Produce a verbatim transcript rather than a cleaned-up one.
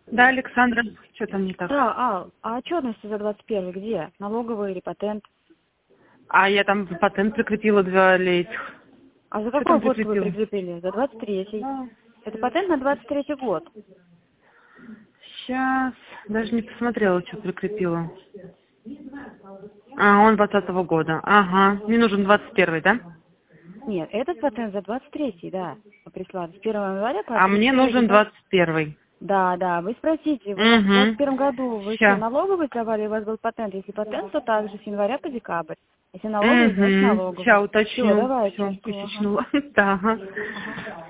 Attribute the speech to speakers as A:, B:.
A: Да, Александра, что там не так?
B: Да, Ал, а отчетности за двадцать первый где? Налоговый или патент?
A: А я там патент прикрепила два этих.
B: А за
A: Что
B: какой
A: там
B: год вы
A: прикрепила?
B: прикрепили? За двадцать третий. Это патент на двадцать третий год.
A: Сейчас, даже не посмотрела, что прикрепила. А, он двадцатого года. Ага, мне нужен двадцать первый, да?
B: Нет, этот патент за двадцать третий, да. Вы прислали. С первого января по
A: А мне
B: тридцать первое
A: нужен
B: декабря.
A: двадцать первый.
B: Да, да, вы спросите, вы в двадцать
A: Угу.
B: первом году вы что,
A: Сейчас.
B: налоговый сдавали, у вас был патент? Если патент, то также с января по декабрь. Если налоговый, значит
A: Угу. Сейчас
B: налоговый. Все,
A: уточню.
B: давайте,
A: Все,
B: жду, ага.
A: тысячного. Да, ага.
B: Ага.